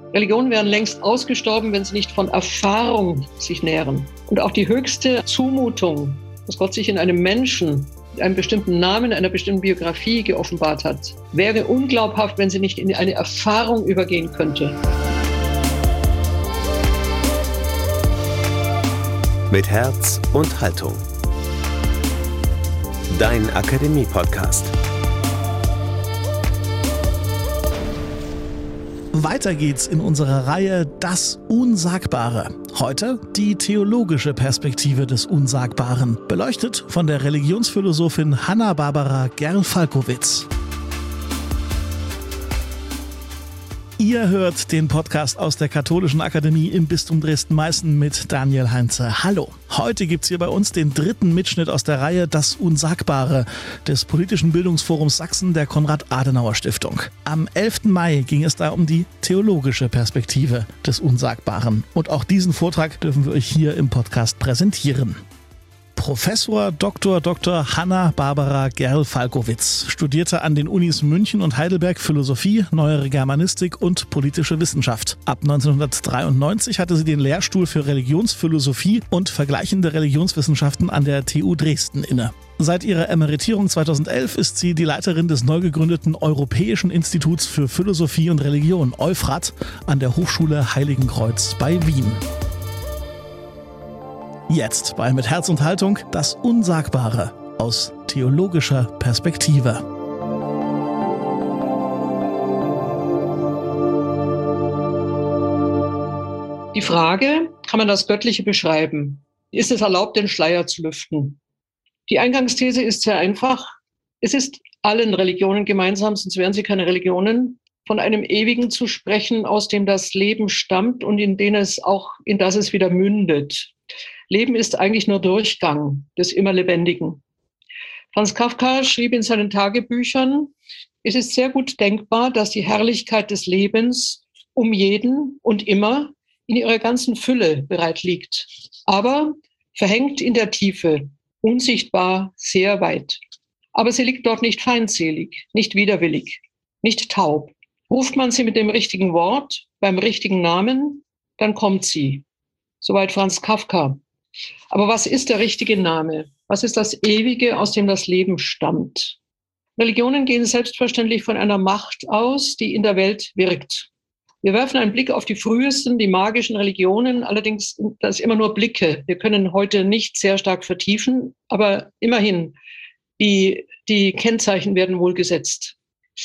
Religionen wären längst ausgestorben, wenn sie nicht von Erfahrung sich nähren. Und auch die höchste Zumutung, dass Gott sich in einem Menschen, mit einem bestimmten Namen, einer bestimmten Biografie geoffenbart hat, wäre unglaubhaft, wenn sie nicht in eine Erfahrung übergehen könnte. Mit Herz und Haltung. Dein Akademie-Podcast. Weiter geht's in unserer Reihe Das Unsagbare. Heute die theologische Perspektive des Unsagbaren, beleuchtet von der Religionsphilosophin Hanna-Barbara Gerl-Falkowitz. Ihr hört den Podcast aus der Katholischen Akademie im Bistum Dresden-Meißen mit Daniel Heinze. Hallo! Heute gibt's hier bei uns den dritten Mitschnitt aus der Reihe Das Unsagbare des Politischen Bildungsforums Sachsen der Konrad-Adenauer-Stiftung. Am 11. Mai ging es da um die theologische Perspektive des Unsagbaren. Und auch diesen Vortrag dürfen wir euch hier im Podcast präsentieren. Professor Dr. Hanna-Barbara Gerl-Falkowitz studierte an den Unis München und Heidelberg Philosophie, Neuere Germanistik und politische Wissenschaft. Ab 1993 hatte sie den Lehrstuhl für Religionsphilosophie und vergleichende Religionswissenschaften an der TU Dresden inne. Seit ihrer Emeritierung 2011 ist sie die Leiterin des neu gegründeten Europäischen Instituts für Philosophie und Religion, EUPHRAT, an der Hochschule Heiligenkreuz bei Wien. Jetzt bei Mit Herz und Haltung das Unsagbare aus theologischer Perspektive. Die Frage, kann man das Göttliche beschreiben? Ist es erlaubt, den Schleier zu lüften? Die Eingangsthese ist sehr einfach. Es ist allen Religionen gemeinsam, sonst wären sie keine Religionen, von einem Ewigen zu sprechen, aus dem das Leben stammt und in das es wieder mündet. Leben ist eigentlich nur Durchgang des immer Lebendigen. Franz Kafka schrieb in seinen Tagebüchern, es ist sehr gut denkbar, dass die Herrlichkeit des Lebens um jeden und immer in ihrer ganzen Fülle bereit liegt, aber verhängt in der Tiefe, unsichtbar sehr weit. Aber sie liegt dort nicht feindselig, nicht widerwillig, nicht taub. Ruft man sie mit dem richtigen Wort, beim richtigen Namen, dann kommt sie. Soweit Franz Kafka. Aber was ist der richtige Name? Was ist das Ewige, aus dem das Leben stammt? Religionen gehen selbstverständlich von einer Macht aus, die in der Welt wirkt. Wir werfen einen Blick auf die frühesten, die magischen Religionen. Allerdings, das ist immer nur Blicke. Wir können heute nicht sehr stark vertiefen, aber immerhin, die Kennzeichen werden wohl gesetzt.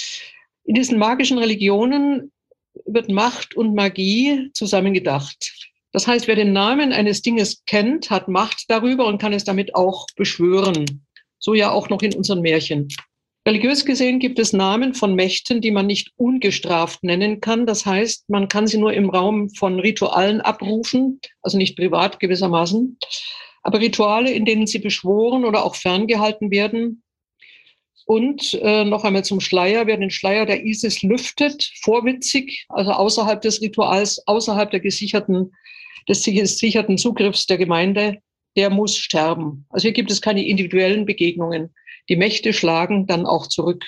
In diesen magischen Religionen wird Macht und Magie zusammengedacht. Das heißt, wer den Namen eines Dinges kennt, hat Macht darüber und kann es damit auch beschwören. So ja auch noch in unseren Märchen. Religiös gesehen gibt es Namen von Mächten, die man nicht ungestraft nennen kann. Das heißt, man kann sie nur im Raum von Ritualen abrufen, also nicht privat gewissermaßen. Aber Rituale, in denen sie beschworen oder auch ferngehalten werden. Und noch einmal zum Schleier. Wer den Schleier der Isis lüftet, vorwitzig, also außerhalb des Rituals, außerhalb des sicherten Zugriffs der Gemeinde, der muss sterben. Also hier gibt es keine individuellen Begegnungen. Die Mächte schlagen dann auch zurück.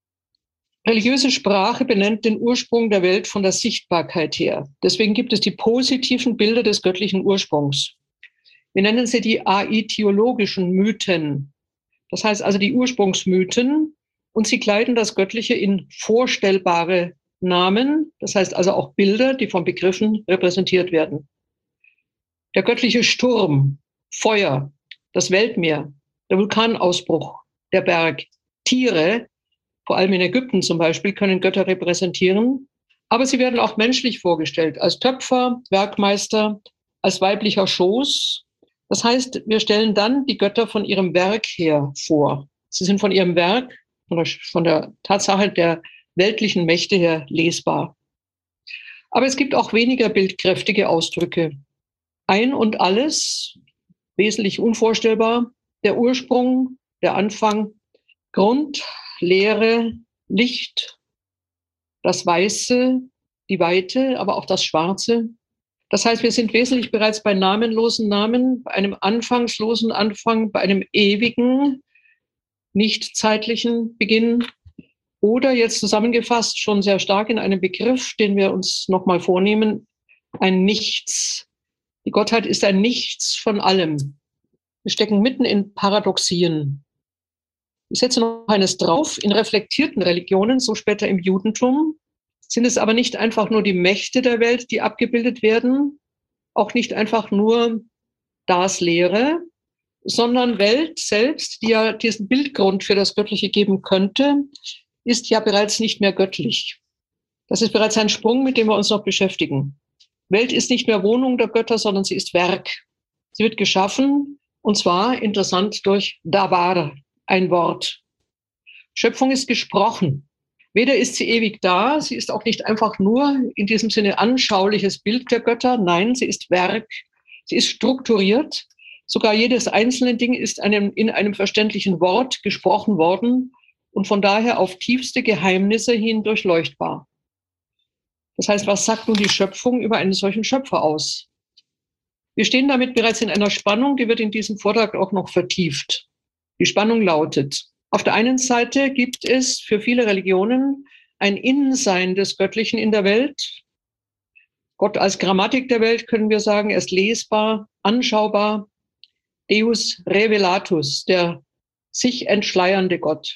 Religiöse Sprache benennt den Ursprung der Welt von der Sichtbarkeit her. Deswegen gibt es die positiven Bilder des göttlichen Ursprungs. Wir nennen sie die aitheologischen Mythen. Das heißt also die Ursprungsmythen, und sie kleiden das Göttliche in vorstellbare Namen, das heißt also auch Bilder, die von Begriffen repräsentiert werden. Der göttliche Sturm, Feuer, das Weltmeer, der Vulkanausbruch, der Berg, Tiere, vor allem in Ägypten zum Beispiel, können Götter repräsentieren, aber sie werden auch menschlich vorgestellt, als Töpfer, Werkmeister, als weiblicher Schoß. Das heißt, wir stellen dann die Götter von ihrem Werk her vor. Sie sind von ihrem Werk, von der Tatsache der weltlichen Mächte her lesbar. Aber es gibt auch weniger bildkräftige Ausdrücke. Ein und alles, wesentlich unvorstellbar, der Ursprung, der Anfang, Grund, Leere, Licht, das Weiße, die Weite, aber auch das Schwarze. Das heißt, wir sind wesentlich bereits bei namenlosen Namen, bei einem anfangslosen Anfang, bei einem ewigen, nicht zeitlichen Beginn, Oder jetzt zusammengefasst schon sehr stark in einem Begriff, den wir uns nochmal vornehmen, ein Nichts. Die Gottheit ist ein Nichts von allem. Wir stecken mitten in Paradoxien. Ich setze noch eines drauf. In reflektierten Religionen, so später im Judentum, sind es aber nicht einfach nur die Mächte der Welt, die abgebildet werden, auch nicht einfach nur das Leere, sondern Welt selbst, die ja diesen Bildgrund für das Göttliche geben könnte, ist ja bereits nicht mehr göttlich. Das ist bereits ein Sprung, mit dem wir uns noch beschäftigen. Welt ist nicht mehr Wohnung der Götter, sondern sie ist Werk. Sie wird geschaffen, und zwar interessant durch Dabar, ein Wort. Schöpfung ist gesprochen. Weder ist sie ewig da, sie ist auch nicht einfach nur in diesem Sinne anschauliches Bild der Götter. Nein, sie ist Werk, sie ist strukturiert. Sogar jedes einzelne Ding ist in einem verständlichen Wort gesprochen worden und von daher auf tiefste Geheimnisse hin durchleuchtbar. Das heißt, was sagt nun die Schöpfung über einen solchen Schöpfer aus? Wir stehen damit bereits in einer Spannung, die wird in diesem Vortrag auch noch vertieft. Die Spannung lautet: Auf der einen Seite gibt es für viele Religionen ein Innensein des Göttlichen in der Welt. Gott als Grammatik der Welt, können wir sagen, er ist lesbar, anschaubar. Deus revelatus, der sich entschleiernde Gott.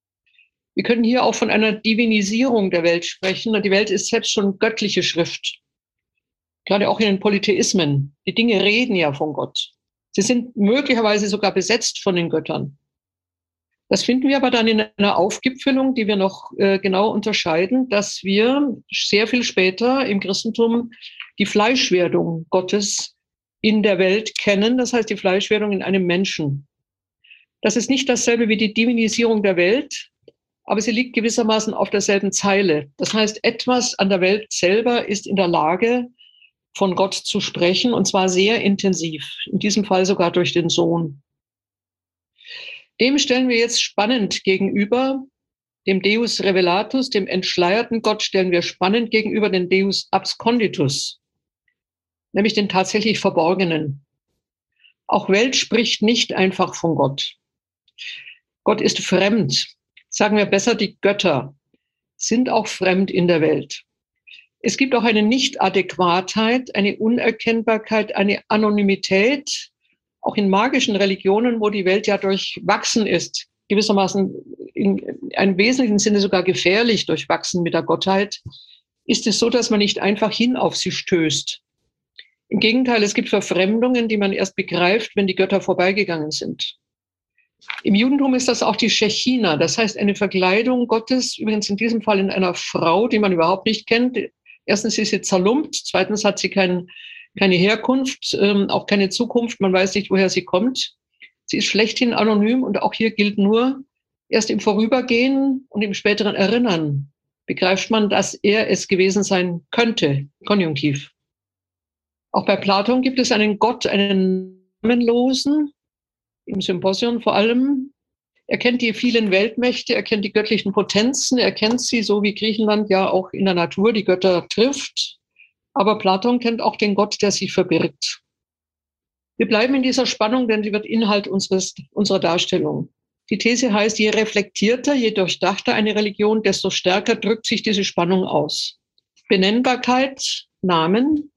Wir können hier auch von einer Divinisierung der Welt sprechen. Die Welt ist selbst schon göttliche Schrift. Gerade auch in den Polytheismen. Die Dinge reden ja von Gott. Sie sind möglicherweise sogar besetzt von den Göttern. Das finden wir aber dann in einer Aufgipfelung, die wir noch genau unterscheiden, dass wir sehr viel später im Christentum die Fleischwerdung Gottes in der Welt kennen. Das heißt, die Fleischwerdung in einem Menschen. Das ist nicht dasselbe wie die Divinisierung der Welt, aber sie liegt gewissermaßen auf derselben Zeile. Das heißt, etwas an der Welt selber ist in der Lage, von Gott zu sprechen, und zwar sehr intensiv, in diesem Fall sogar durch den Sohn. Dem stellen wir jetzt spannend gegenüber, dem Deus revelatus, dem entschleierten Gott, stellen wir spannend gegenüber den Deus absconditus, nämlich den tatsächlich Verborgenen. Auch Welt spricht nicht einfach von Gott. Gott ist fremd. Sagen wir besser, die Götter sind auch fremd in der Welt. Es gibt auch eine Nichtadäquatheit, eine Unerkennbarkeit, eine Anonymität, auch in magischen Religionen, wo die Welt ja durchwachsen ist, gewissermaßen in einem wesentlichen Sinne sogar gefährlich durchwachsen mit der Gottheit, ist es so, dass man nicht einfach hin auf sie stößt. Im Gegenteil, es gibt Verfremdungen, die man erst begreift, wenn die Götter vorbeigegangen sind. Im Judentum ist das auch die Shechina, das heißt eine Verkleidung Gottes, übrigens in diesem Fall in einer Frau, die man überhaupt nicht kennt. Erstens ist sie zerlumpt, zweitens hat sie keine Herkunft, auch keine Zukunft, man weiß nicht, woher sie kommt. Sie ist schlechthin anonym und auch hier gilt nur, erst im Vorübergehen und im späteren Erinnern begreift man, dass er es gewesen sein könnte, Konjunktiv. Auch bei Platon gibt es einen Gott, einen Namenlosen, im Symposion vor allem. Er kennt die vielen Weltmächte, er kennt die göttlichen Potenzen, er kennt sie, so wie Griechenland ja auch in der Natur die Götter trifft. Aber Platon kennt auch den Gott, der sich verbirgt. Wir bleiben in dieser Spannung, denn sie wird Inhalt unserer Darstellung. Die These heißt, je reflektierter, je durchdachter eine Religion, desto stärker drückt sich diese Spannung aus. Benennbarkeit, Namen,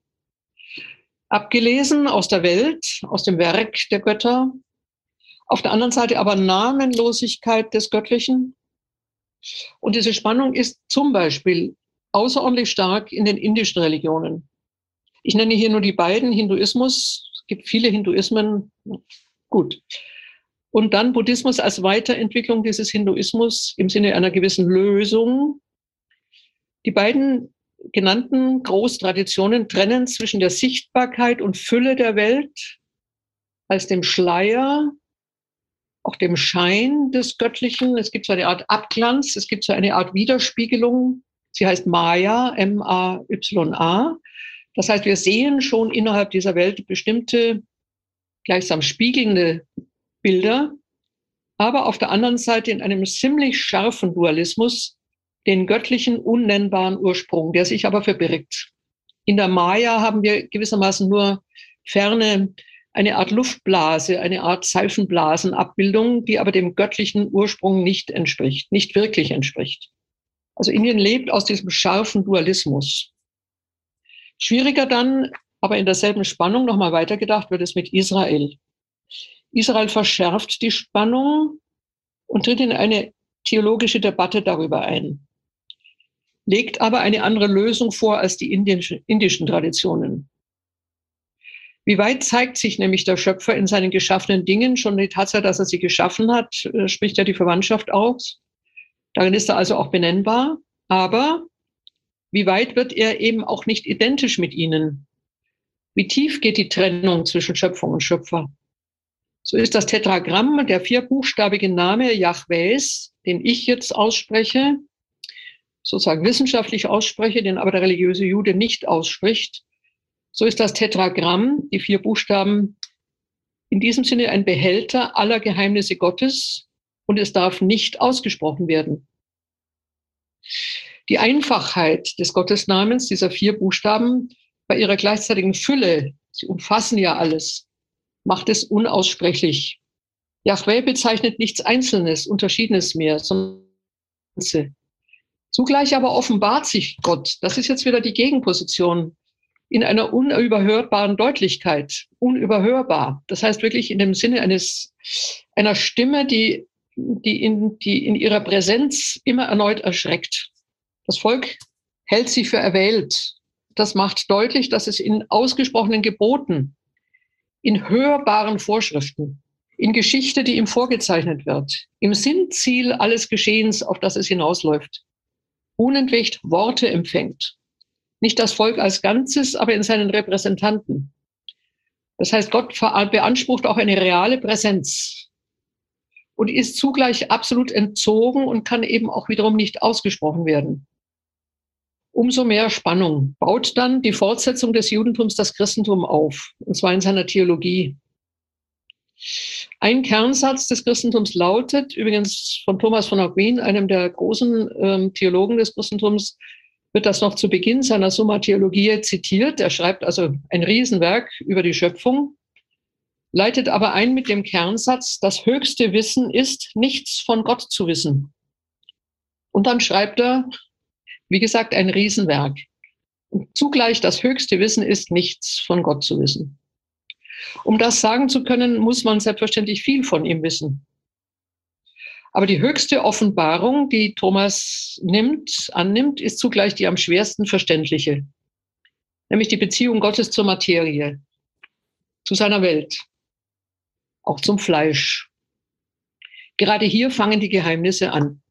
abgelesen aus der Welt, aus dem Werk der Götter. Auf der anderen Seite aber Namenlosigkeit des Göttlichen. Und diese Spannung ist zum Beispiel außerordentlich stark in den indischen Religionen. Ich nenne hier nur die beiden, Hinduismus, es gibt viele Hinduismen, gut. Und dann Buddhismus als Weiterentwicklung dieses Hinduismus im Sinne einer gewissen Lösung. Die beiden genannten Großtraditionen trennen zwischen der Sichtbarkeit und Fülle der Welt als dem Schleier, auch dem Schein des Göttlichen. Es gibt so eine Art Abglanz, es gibt so eine Art Widerspiegelung. Sie heißt Maya, M-A-Y-A. Das heißt, wir sehen schon innerhalb dieser Welt bestimmte, gleichsam spiegelnde Bilder, aber auf der anderen Seite in einem ziemlich scharfen Dualismus den göttlichen, unnennbaren Ursprung, der sich aber verbirgt. In der Maya haben wir gewissermaßen nur ferne eine Art Luftblase, eine Art Seifenblasenabbildung, die aber dem göttlichen Ursprung nicht entspricht, nicht wirklich entspricht. Also Indien lebt aus diesem scharfen Dualismus. Schwieriger dann, aber in derselben Spannung nochmal weitergedacht, wird es mit Israel. Israel verschärft die Spannung und tritt in eine theologische Debatte darüber ein, legt aber eine andere Lösung vor als die indischen Traditionen. Wie weit zeigt sich nämlich der Schöpfer in seinen geschaffenen Dingen? Schon die Tatsache, dass er sie geschaffen hat, spricht ja die Verwandtschaft aus. Darin ist er also auch benennbar. Aber wie weit wird er eben auch nicht identisch mit ihnen? Wie tief geht die Trennung zwischen Schöpfung und Schöpfer? So ist das Tetragramm, der vierbuchstabige Name Jahwes, den ich jetzt ausspreche, sozusagen wissenschaftlich ausspreche, den aber der religiöse Jude nicht ausspricht. So ist das Tetragramm, die 4 Buchstaben, in diesem Sinne ein Behälter aller Geheimnisse Gottes und es darf nicht ausgesprochen werden. Die Einfachheit des Gottesnamens, dieser 4 Buchstaben, bei ihrer gleichzeitigen Fülle, sie umfassen ja alles, macht es unaussprechlich. Jahwe bezeichnet nichts Einzelnes, Unterschiedenes mehr, sondern zugleich aber offenbart sich Gott. Das ist jetzt wieder die Gegenposition in einer unüberhörbaren Deutlichkeit, unüberhörbar. Das heißt wirklich in dem Sinne einer Stimme, die in ihrer Präsenz immer erneut erschreckt. Das Volk hält sie für erwählt. Das macht deutlich, dass es in ausgesprochenen Geboten, in hörbaren Vorschriften, in Geschichte, die ihm vorgezeichnet wird, im Sinnziel alles Geschehens, auf das es hinausläuft, unentwegt Worte empfängt. Nicht das Volk als Ganzes, aber in seinen Repräsentanten. Das heißt, Gott beansprucht auch eine reale Präsenz und ist zugleich absolut entzogen und kann eben auch wiederum nicht ausgesprochen werden. Umso mehr Spannung baut dann die Fortsetzung des Judentums das Christentum auf, und zwar in seiner Theologie. Ein Kernsatz des Christentums lautet, übrigens von Thomas von Aquin, einem der großen Theologen des Christentums, wird das noch zu Beginn seiner Summa Theologiae zitiert. Er schreibt also ein Riesenwerk über die Schöpfung, leitet aber ein mit dem Kernsatz, das höchste Wissen ist, nichts von Gott zu wissen. Und dann schreibt er, wie gesagt, ein Riesenwerk. Und zugleich das höchste Wissen ist, nichts von Gott zu wissen. Um das sagen zu können, muss man selbstverständlich viel von ihm wissen. Aber die höchste Offenbarung, die Thomas annimmt, ist zugleich die am schwersten verständliche, nämlich die Beziehung Gottes zur Materie, zu seiner Welt, auch zum Fleisch. Gerade hier fangen die Geheimnisse an.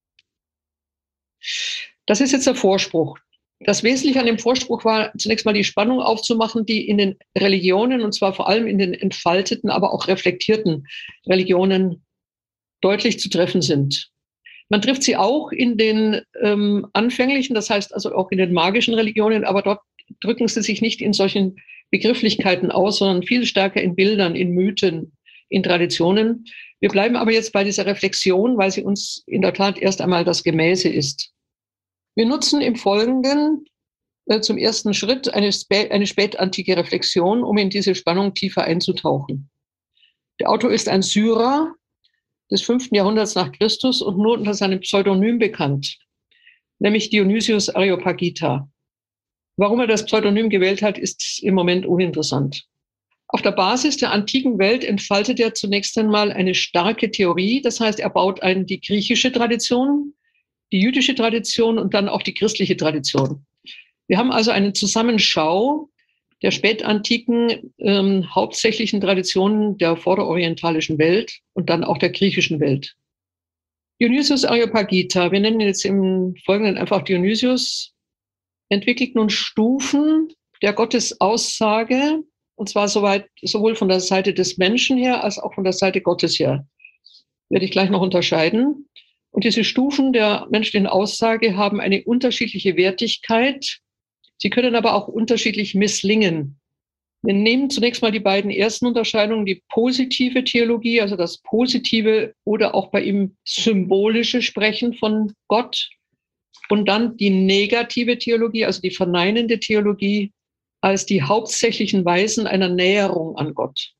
Das ist jetzt der Vorspruch. Das Wesentliche an dem Vorspruch war zunächst mal die Spannung aufzumachen, die in den Religionen, und zwar vor allem in den entfalteten, aber auch reflektierten Religionen deutlich zu treffen sind. Man trifft sie auch in den anfänglichen, das heißt also auch in den magischen Religionen, aber dort drücken sie sich nicht in solchen Begrifflichkeiten aus, sondern viel stärker in Bildern, in Mythen, in Traditionen. Wir bleiben aber jetzt bei dieser Reflexion, weil sie uns in der Tat erst einmal das Gemäße ist. Wir nutzen im Folgenden zum ersten Schritt eine spätantike Reflexion, um in diese Spannung tiefer einzutauchen. Der Autor ist ein Syrer des 5. Jahrhunderts nach Christus und nur unter seinem Pseudonym bekannt, nämlich Dionysius Areopagita. Warum er das Pseudonym gewählt hat, ist im Moment uninteressant. Auf der Basis der antiken Welt entfaltet er zunächst einmal eine starke Theorie. Das heißt, er baut ein die griechische Tradition, die jüdische Tradition und dann auch die christliche Tradition. Wir haben also eine Zusammenschau der spätantiken hauptsächlichen Traditionen der vorderorientalischen Welt und dann auch der griechischen Welt. Dionysius Areopagita, wir nennen ihn jetzt im Folgenden einfach Dionysius, entwickelt nun Stufen der Gottesaussage, und zwar sowohl von der Seite des Menschen her als auch von der Seite Gottes her. Werde ich gleich noch unterscheiden. Und diese Stufen der menschlichen Aussage haben eine unterschiedliche Wertigkeit. Sie können aber auch unterschiedlich misslingen. Wir nehmen zunächst mal die beiden ersten Unterscheidungen, die positive Theologie, also das positive oder auch bei ihm symbolische Sprechen von Gott, und dann die negative Theologie, also die verneinende Theologie, als die hauptsächlichen Weisen einer Näherung an Gott.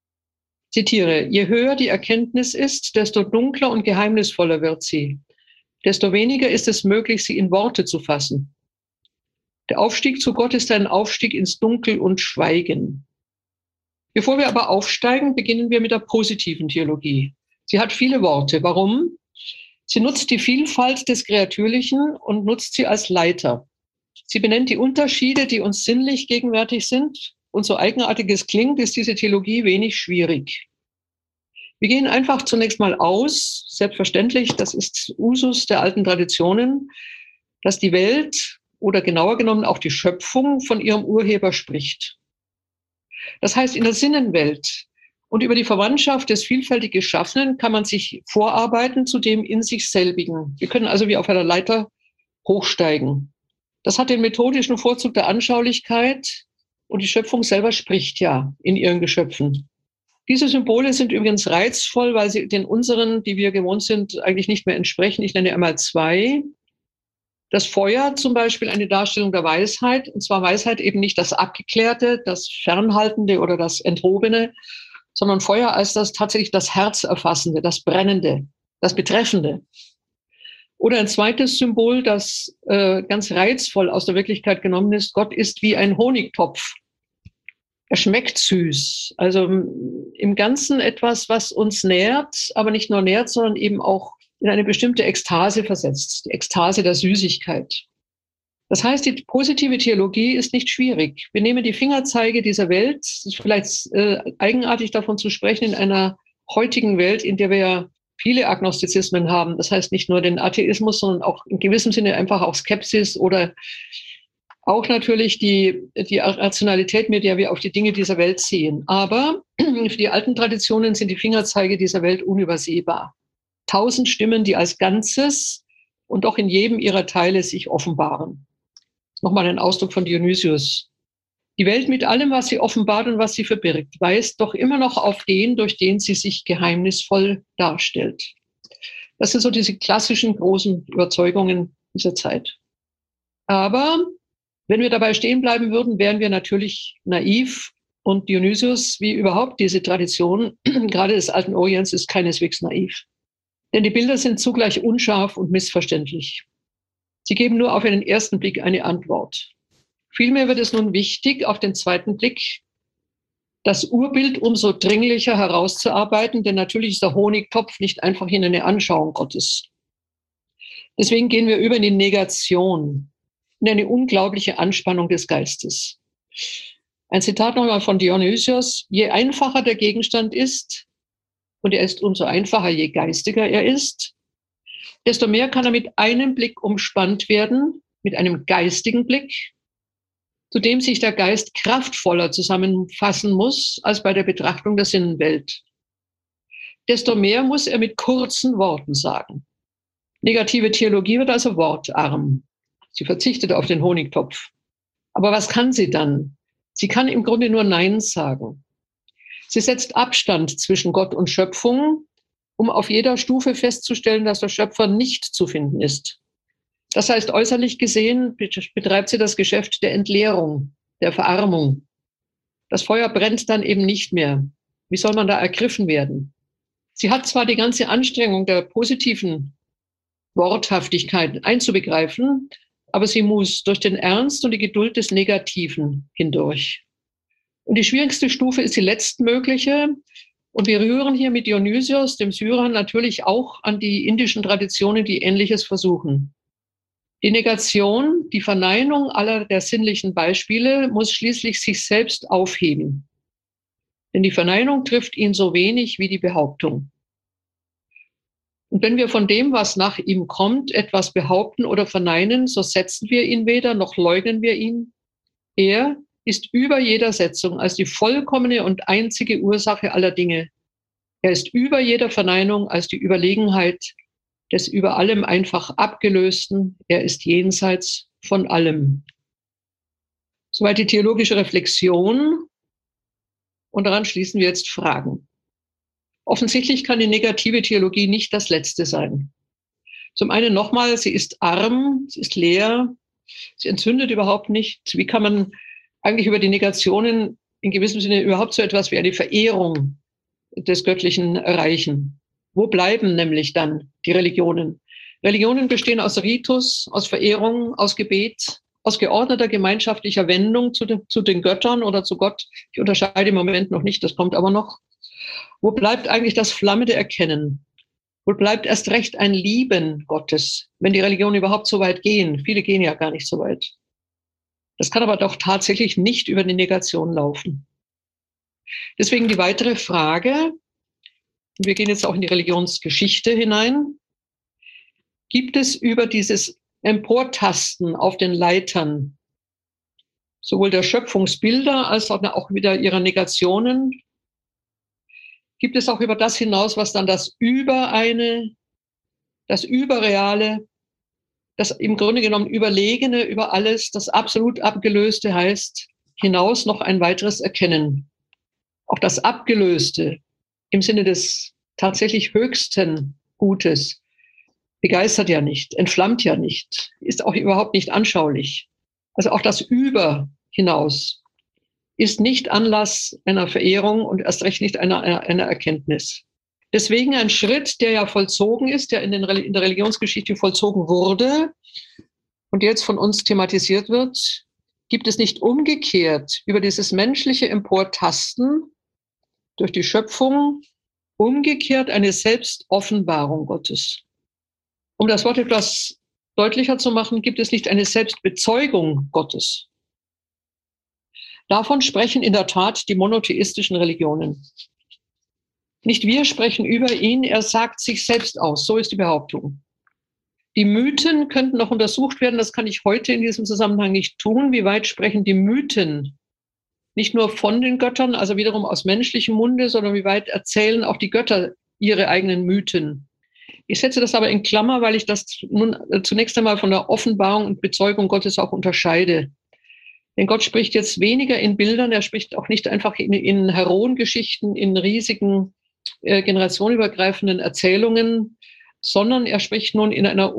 Zitiere: Je höher die Erkenntnis ist, desto dunkler und geheimnisvoller wird sie. Desto weniger ist es möglich, sie in Worte zu fassen. Der Aufstieg zu Gott ist ein Aufstieg ins Dunkel und Schweigen. Bevor wir aber aufsteigen, beginnen wir mit der positiven Theologie. Sie hat viele Worte. Warum? Sie nutzt die Vielfalt des Kreatürlichen und nutzt sie als Leiter. Sie benennt die Unterschiede, die uns sinnlich gegenwärtig sind. Und so eigenartig es klingt, ist diese Theologie wenig schwierig. Wir gehen einfach zunächst mal aus, selbstverständlich, das ist Usus der alten Traditionen, dass die Welt oder genauer genommen auch die Schöpfung von ihrem Urheber spricht. Das heißt, in der Sinnenwelt und über die Verwandtschaft des vielfältig Geschaffenen kann man sich vorarbeiten zu dem in sich Selbigen. Wir können also wie auf einer Leiter hochsteigen. Das hat den methodischen Vorzug der Anschaulichkeit und die Schöpfung selber spricht ja in ihren Geschöpfen. Diese Symbole sind übrigens reizvoll, weil sie den unseren, die wir gewohnt sind, eigentlich nicht mehr entsprechen. Ich nenne einmal zwei. Das Feuer zum Beispiel eine Darstellung der Weisheit, und zwar Weisheit eben nicht das Abgeklärte, das Fernhaltende oder das Enthobene, sondern Feuer als das tatsächlich das Herzerfassende, das Brennende, das Betreffende. Oder ein zweites Symbol, das ganz reizvoll aus der Wirklichkeit genommen ist: Gott ist wie ein Honigtopf. Er schmeckt süß. Also im Ganzen etwas, was uns nährt, aber nicht nur nährt, sondern eben auch in eine bestimmte Ekstase versetzt, die Ekstase der Süßigkeit. Das heißt, die positive Theologie ist nicht schwierig. Wir nehmen die Fingerzeige dieser Welt, es ist vielleicht eigenartig davon zu sprechen, in einer heutigen Welt, in der wir ja viele Agnostizismen haben. Das heißt nicht nur den Atheismus, sondern auch in gewissem Sinne einfach auch Skepsis oder auch natürlich die Rationalität, mit der wir auf die Dinge dieser Welt sehen. Aber für die alten Traditionen sind die Fingerzeige dieser Welt unübersehbar. 1000 Stimmen, die als Ganzes und doch in jedem ihrer Teile sich offenbaren. Nochmal ein Ausdruck von Dionysius. Die Welt mit allem, was sie offenbart und was sie verbirgt, weist doch immer noch auf den, durch den sie sich geheimnisvoll darstellt. Das sind so diese klassischen großen Überzeugungen dieser Zeit. Aber wenn wir dabei stehen bleiben würden, wären wir natürlich naiv. Und Dionysius, wie überhaupt diese Tradition, gerade des alten Orients, ist keineswegs naiv. Denn die Bilder sind zugleich unscharf und missverständlich. Sie geben nur auf einen ersten Blick eine Antwort. Vielmehr wird es nun wichtig, auf den zweiten Blick das Urbild umso dringlicher herauszuarbeiten, denn natürlich ist der Honigtopf nicht einfach in eine Anschauung Gottes. Deswegen gehen wir über in die Negation, in eine unglaubliche Anspannung des Geistes. Ein Zitat nochmal von Dionysios: Je einfacher der Gegenstand ist, und er ist umso einfacher, je geistiger er ist, desto mehr kann er mit einem Blick umspannt werden, mit einem geistigen Blick, zu dem sich der Geist kraftvoller zusammenfassen muss als bei der Betrachtung der Sinnenwelt. Desto mehr muss er mit kurzen Worten sagen. Negative Theologie wird also wortarm. Sie verzichtet auf den Honigtopf. Aber was kann sie dann? Sie kann im Grunde nur Nein sagen. Sie setzt Abstand zwischen Gott und Schöpfung, um auf jeder Stufe festzustellen, dass der Schöpfer nicht zu finden ist. Das heißt, äußerlich gesehen betreibt sie das Geschäft der Entleerung, der Verarmung. Das Feuer brennt dann eben nicht mehr. Wie soll man da ergriffen werden? Sie hat zwar die ganze Anstrengung der positiven Worthaftigkeit einzubegreifen, aber sie muss durch den Ernst und die Geduld des Negativen hindurch. Und die schwierigste Stufe ist die letztmögliche. Und wir rühren hier mit Dionysios, dem Syrer, natürlich auch an die indischen Traditionen, die Ähnliches versuchen. Die Negation, die Verneinung aller der sinnlichen Beispiele muss schließlich sich selbst aufheben. Denn die Verneinung trifft ihn so wenig wie die Behauptung. Und wenn wir von dem, was nach ihm kommt, etwas behaupten oder verneinen, so setzen wir ihn weder, noch leugnen wir ihn. Er ist über jeder Setzung als die vollkommene und einzige Ursache aller Dinge. Er ist über jeder Verneinung als die Überlegenheit des über allem einfach Abgelösten. Er ist jenseits von allem. Soweit die theologische Reflexion. Und daran schließen wir jetzt Fragen. Offensichtlich kann die negative Theologie nicht das Letzte sein. Zum einen nochmal, sie ist arm, sie ist leer, sie entzündet überhaupt nicht. Wie kann man eigentlich über die Negationen in gewissem Sinne überhaupt so etwas wie eine Verehrung des Göttlichen erreichen. Wo bleiben nämlich dann die Religionen? Religionen bestehen aus Ritus, aus Verehrung, aus Gebet, aus geordneter gemeinschaftlicher Wendung zu den Göttern oder zu Gott. Ich unterscheide im Moment noch nicht, das kommt aber noch. Wo bleibt eigentlich das flammende Erkennen? Wo bleibt erst recht ein Lieben Gottes, wenn die Religionen überhaupt so weit gehen? Viele gehen ja gar nicht so weit. Das kann aber doch tatsächlich nicht über die Negation laufen. Deswegen die weitere Frage, wir gehen jetzt auch in die Religionsgeschichte hinein. Gibt es über dieses Emportasten auf den Leitern sowohl der Schöpfungsbilder als auch wieder ihrer Negationen, gibt es auch über das hinaus, was dann das Übereine, das Überreale, das im Grunde genommen Überlegene über alles, das absolut Abgelöste heißt, hinaus noch ein weiteres Erkennen. Auch das Abgelöste im Sinne des tatsächlich höchsten Gutes begeistert ja nicht, entflammt ja nicht, ist auch überhaupt nicht anschaulich. Also auch das Über hinaus ist nicht Anlass einer Verehrung und erst recht nicht einer Erkenntnis. Deswegen ein Schritt, der ja vollzogen ist, der in der Religionsgeschichte vollzogen wurde und jetzt von uns thematisiert wird, gibt es nicht umgekehrt über dieses menschliche Emportasten durch die Schöpfung umgekehrt eine Selbstoffenbarung Gottes. Um das Wort etwas deutlicher zu machen, gibt es nicht eine Selbstbezeugung Gottes. Davon sprechen in der Tat die monotheistischen Religionen. Nicht wir sprechen über ihn, er sagt sich selbst aus. So ist die Behauptung. Die Mythen könnten noch untersucht werden, das kann ich heute in diesem Zusammenhang nicht tun. Wie weit sprechen die Mythen nicht nur von den Göttern, also wiederum aus menschlichem Munde, sondern wie weit erzählen auch die Götter ihre eigenen Mythen? Ich setze das aber in Klammer, weil ich das nun zunächst einmal von der Offenbarung und Bezeugung Gottes auch unterscheide. Denn Gott spricht jetzt weniger in Bildern, er spricht auch nicht einfach in Heroengeschichten, in riesigen, generationenübergreifenden Erzählungen, sondern er spricht nun in einer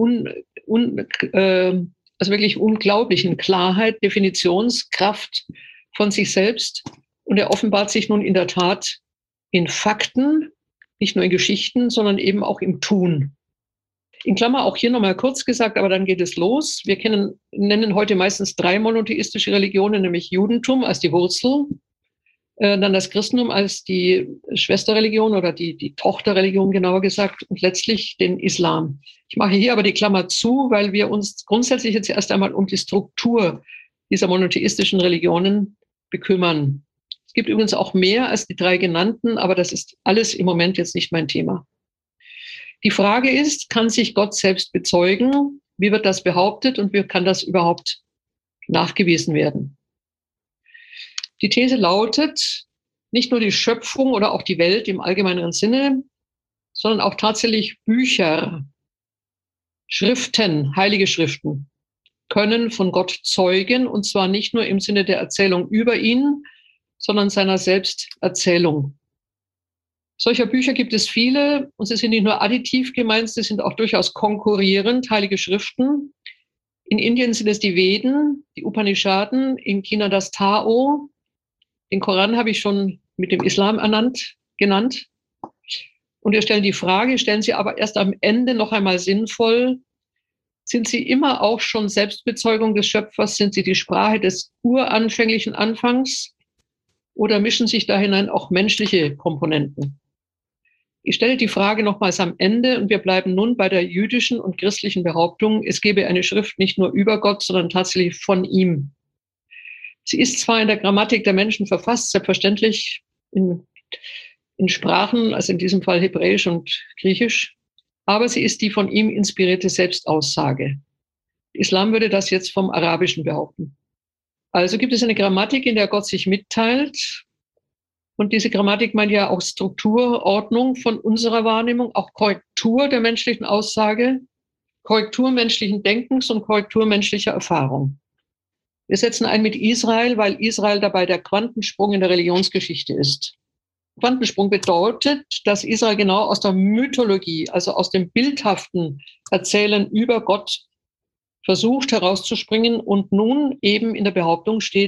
also wirklich unglaublichen Klarheit, Definitionskraft von sich selbst. Und er offenbart sich nun in der Tat in Fakten, nicht nur in Geschichten, sondern eben auch im Tun. In Klammer auch hier nochmal kurz gesagt, aber dann geht es los. Wir nennen heute meistens 3 monotheistische Religionen, nämlich Judentum als die Wurzel, dann das Christentum als die Schwesterreligion oder die Tochterreligion genauer gesagt und letztlich den Islam. Ich mache hier aber die Klammer zu, weil wir uns grundsätzlich jetzt erst einmal um die Struktur dieser monotheistischen Religionen bekümmern. Es gibt übrigens auch mehr als die 3 genannten, aber das ist alles im Moment jetzt nicht mein Thema. Die Frage ist, kann sich Gott selbst bezeugen? Wie wird das behauptet und wie kann das überhaupt nachgewiesen werden? Die These lautet, nicht nur die Schöpfung oder auch die Welt im allgemeineren Sinne, sondern auch tatsächlich Bücher, Schriften, heilige Schriften, können von Gott zeugen, und zwar nicht nur im Sinne der Erzählung über ihn, sondern seiner Selbsterzählung. Solcher Bücher gibt es viele und sie sind nicht nur additiv gemeint, sie sind auch durchaus konkurrierend, heilige Schriften. In Indien sind es die Veden, die Upanishaden, in China das Tao. Den Koran habe ich schon mit dem Islam genannt. Und wir stellen die Frage, stellen sie aber erst am Ende noch einmal sinnvoll, sind sie immer auch schon Selbstbezeugung des Schöpfers? Sind sie die Sprache des uranfänglichen Anfangs? Oder mischen sich da hinein auch menschliche Komponenten? Ich stelle die Frage nochmals am Ende und wir bleiben nun bei der jüdischen und christlichen Behauptung, es gebe eine Schrift nicht nur über Gott, sondern tatsächlich von ihm. Sie ist zwar in der Grammatik der Menschen verfasst, selbstverständlich in Sprachen, also in diesem Fall Hebräisch und Griechisch, aber sie ist die von ihm inspirierte Selbstaussage. Der Islam würde das jetzt vom Arabischen behaupten. Also gibt es eine Grammatik, in der Gott sich mitteilt. Und diese Grammatik meint ja auch Struktur, Ordnung von unserer Wahrnehmung, auch Korrektur der menschlichen Aussage, Korrektur menschlichen Denkens und Korrektur menschlicher Erfahrung. Wir setzen ein mit Israel, weil Israel dabei der Quantensprung in der Religionsgeschichte ist. Quantensprung bedeutet, dass Israel genau aus der Mythologie, also aus dem bildhaften Erzählen über Gott versucht herauszuspringen und nun eben in der Behauptung steht,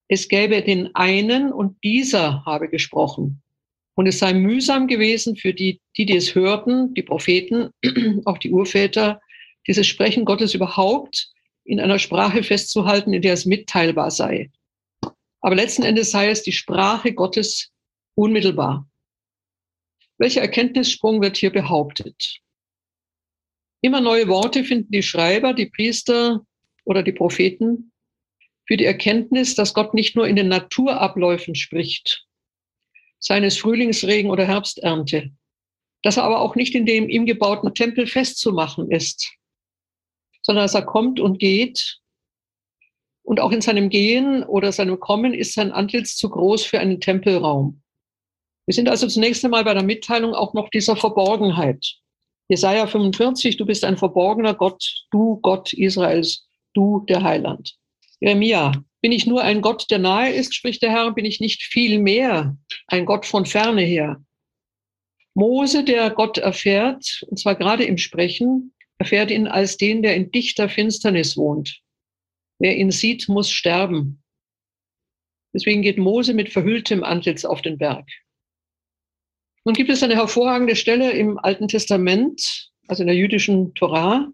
es gäbe den einen und dieser habe gesprochen. Und es sei mühsam gewesen für die es hörten, die Propheten, auch die Urväter, dieses Sprechen Gottes überhaupt in einer Sprache festzuhalten, in der es mitteilbar sei. Aber letzten Endes sei es die Sprache Gottes unmittelbar. Welcher Erkenntnissprung wird hier behauptet? Immer neue Worte finden die Schreiber, die Priester oder die Propheten für die Erkenntnis, dass Gott nicht nur in den Naturabläufen spricht, seien es Frühlingsregen oder Herbsternte, dass er aber auch nicht in dem ihm gebauten Tempel festzumachen ist, sondern dass er kommt und geht. Und auch in seinem Gehen oder seinem Kommen ist sein Antlitz zu groß für einen Tempelraum. Wir sind also zunächst einmal bei der Mitteilung auch noch dieser Verborgenheit. Jesaja 45, du bist ein verborgener Gott, du Gott Israels, du der Heiland. Jeremia, bin ich nur ein Gott, der nahe ist, spricht der Herr, bin ich nicht viel mehr ein Gott von ferne her. Mose, der Gott erfährt, und zwar gerade im Sprechen, erfährt ihn als den, der in dichter Finsternis wohnt. Wer ihn sieht, muss sterben. Deswegen geht Mose mit verhülltem Antlitz auf den Berg. Nun gibt es eine hervorragende Stelle im Alten Testament, also in der jüdischen Torah,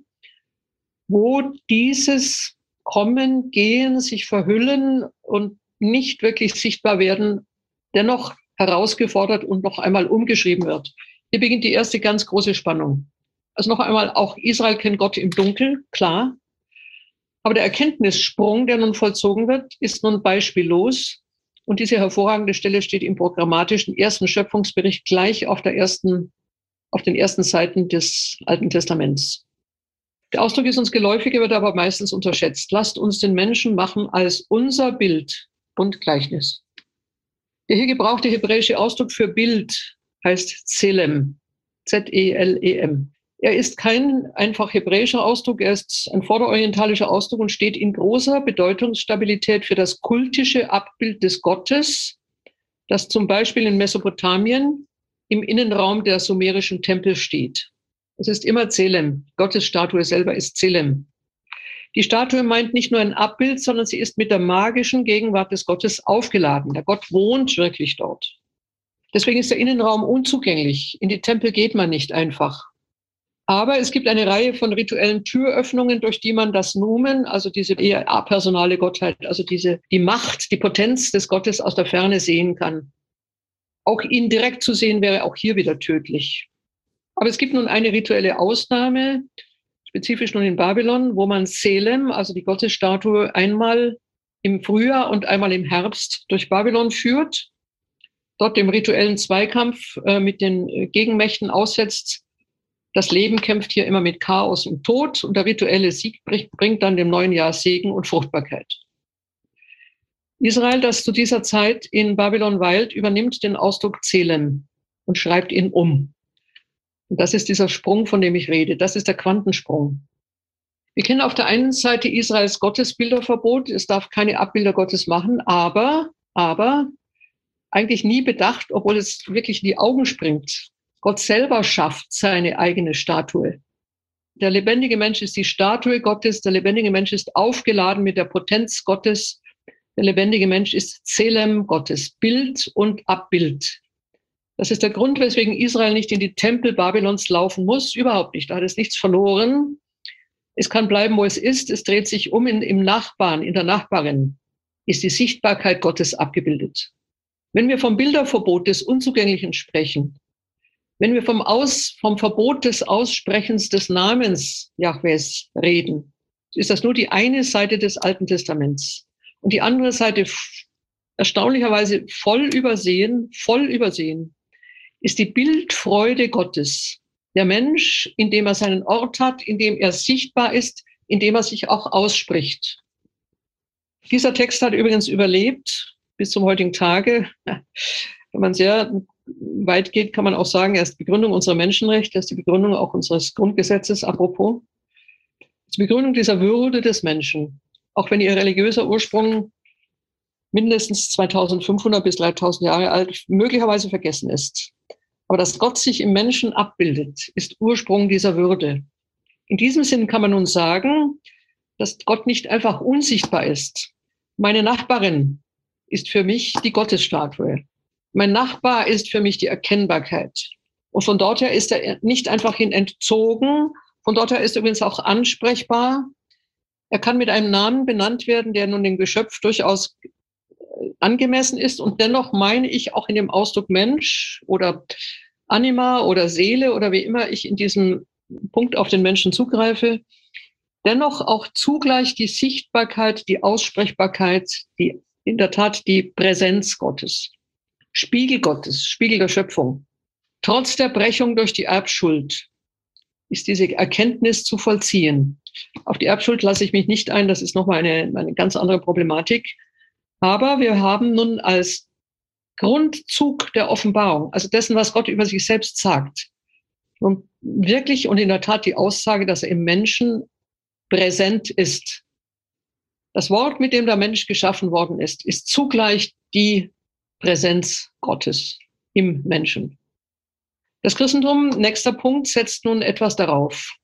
wo dieses Kommen, Gehen, sich verhüllen und nicht wirklich sichtbar werden, dennoch herausgefordert und noch einmal umgeschrieben wird. Hier beginnt die erste ganz große Spannung. Also noch einmal, auch Israel kennt Gott im Dunkeln, klar. Aber der Erkenntnissprung, der nun vollzogen wird, ist nun beispiellos. Und diese hervorragende Stelle steht im programmatischen ersten Schöpfungsbericht gleich auf den ersten Seiten des Alten Testaments. Der Ausdruck ist uns geläufiger, wird aber meistens unterschätzt. Lasst uns den Menschen machen als unser Bild und Gleichnis. Der hier gebrauchte hebräische Ausdruck für Bild heißt Zelem, Z-E-L-E-M. Er ist kein einfach hebräischer Ausdruck, er ist ein vorderorientalischer Ausdruck und steht in großer Bedeutungsstabilität für das kultische Abbild des Gottes, das zum Beispiel in Mesopotamien im Innenraum der sumerischen Tempel steht. Es ist immer Zelem. Gottes Statue selber ist Zelem. Die Statue meint nicht nur ein Abbild, sondern sie ist mit der magischen Gegenwart des Gottes aufgeladen. Der Gott wohnt wirklich dort. Deswegen ist der Innenraum unzugänglich. In die Tempel geht man nicht einfach. Aber es gibt eine Reihe von rituellen Türöffnungen, durch die man das Numen, also diese eher apersonale Gottheit, also die Macht, die Potenz des Gottes aus der Ferne sehen kann. Auch ihn direkt zu sehen, wäre auch hier wieder tödlich. Aber es gibt nun eine rituelle Ausnahme, spezifisch nun in Babylon, wo man Selem, also die Gottesstatue, einmal im Frühjahr und einmal im Herbst durch Babylon führt, dort dem rituellen Zweikampf mit den Gegenmächten aussetzt. Das Leben kämpft hier immer mit Chaos und Tod und der rituelle Sieg bringt dann dem neuen Jahr Segen und Fruchtbarkeit. Israel, das zu dieser Zeit in Babylon weilt, übernimmt den Ausdruck Zelem und schreibt ihn um. Und das ist dieser Sprung, von dem ich rede. Das ist der Quantensprung. Wir kennen auf der einen Seite Israels Gottesbilderverbot. Es darf keine Abbilder Gottes machen, aber eigentlich nie bedacht, obwohl es wirklich in die Augen springt. Gott selber schafft seine eigene Statue. Der lebendige Mensch ist die Statue Gottes. Der lebendige Mensch ist aufgeladen mit der Potenz Gottes. Der lebendige Mensch ist Zelem Gottes, Bild und Abbild. Das ist der Grund, weswegen Israel nicht in die Tempel Babylons laufen muss. Überhaupt nicht. Da hat es nichts verloren. Es kann bleiben, wo es ist. Es dreht sich um im Nachbarn, in der Nachbarin ist die Sichtbarkeit Gottes abgebildet. Wenn wir vom Bilderverbot des Unzugänglichen sprechen, wenn wir vom Verbot des Aussprechens des Namens Jahwes reden, ist das nur die eine Seite des Alten Testaments. Und die andere Seite, erstaunlicherweise voll übersehen, ist die Bildfreude Gottes. Der Mensch, indem er seinen Ort hat, indem er sichtbar ist, indem er sich auch ausspricht. Dieser Text hat übrigens überlebt bis zum heutigen Tage. Wenn man sehr weit geht, kann man auch sagen, er ist die Begründung unserer Menschenrechte, er ist die Begründung auch unseres Grundgesetzes, apropos. Die Begründung dieser Würde des Menschen, auch wenn ihr religiöser Ursprung mindestens 2500 bis 3000 Jahre alt möglicherweise vergessen ist. Aber dass Gott sich im Menschen abbildet, ist Ursprung dieser Würde. In diesem Sinn kann man nun sagen, dass Gott nicht einfach unsichtbar ist. Meine Nachbarin, ist für mich die Gottesstatue. Mein Nachbar ist für mich die Erkennbarkeit. Und von dort her ist er nicht einfach hin entzogen. Von dort her ist er übrigens auch ansprechbar. Er kann mit einem Namen benannt werden, der nun dem Geschöpf durchaus angemessen ist. Und dennoch meine ich auch in dem Ausdruck Mensch oder Anima oder Seele oder wie immer ich in diesem Punkt auf den Menschen zugreife, dennoch auch zugleich die Sichtbarkeit, die Aussprechbarkeit, in der Tat die Präsenz Gottes, Spiegel Gottes, Spiegel der Schöpfung. Trotz der Brechung durch die Erbschuld ist diese Erkenntnis zu vollziehen. Auf die Erbschuld lasse ich mich nicht ein, das ist nochmal eine ganz andere Problematik. Aber wir haben nun als Grundzug der Offenbarung, also dessen, was Gott über sich selbst sagt, und wirklich und in der Tat die Aussage, dass er im Menschen präsent ist. Das Wort, mit dem der Mensch geschaffen worden ist zugleich die Präsenz Gottes im Menschen. Das Christentum, nächster Punkt, setzt nun etwas darauf.